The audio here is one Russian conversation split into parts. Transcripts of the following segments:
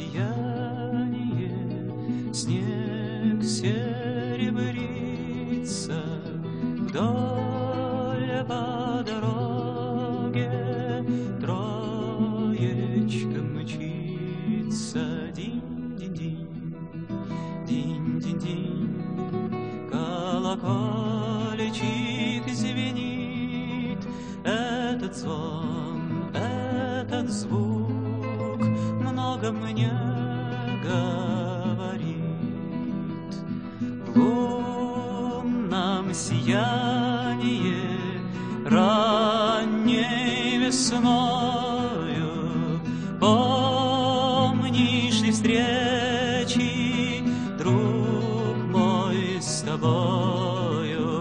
сияние, снег серебрится вдоль по дороге, троечка мчится. Динь-динь-динь, динь-динь-динь, колокольчик звенит. Этот звон, этот звук много мне говорит. В лунном сиянии ранней весною помнишь ли встречи, друг мой, с тобою?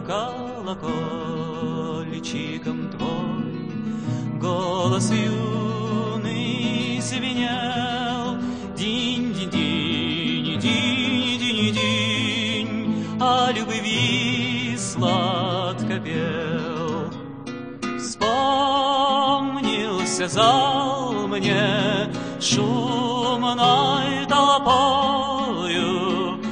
Колокольчиком твой голос юный звенел. Динь-динь-динь, динь-динь-динь, о любви сладко пел. Вспомнился зал мне шумной толпою,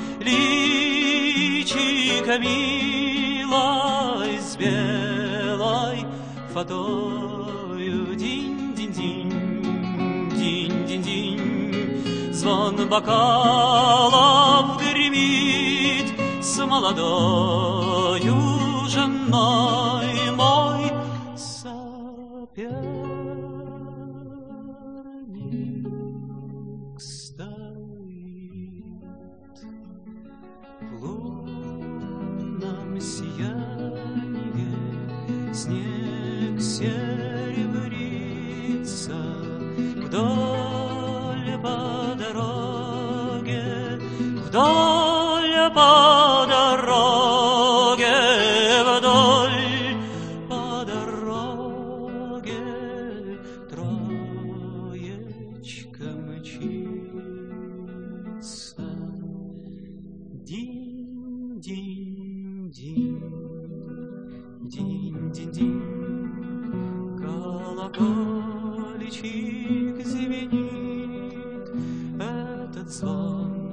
личико милой с белой фатою. Динь-динь-динь, динь-динь-динь, звон бокалов гремит с молодою женой. Мой соперник стоит в лунном сиянии, снег серебрится вдоль по дороге, вдоль по дороге, вдоль по дороге, троечка мчится. Динь-динь-динь, динь-динь-динь, колокольчик звенит. Этот звон,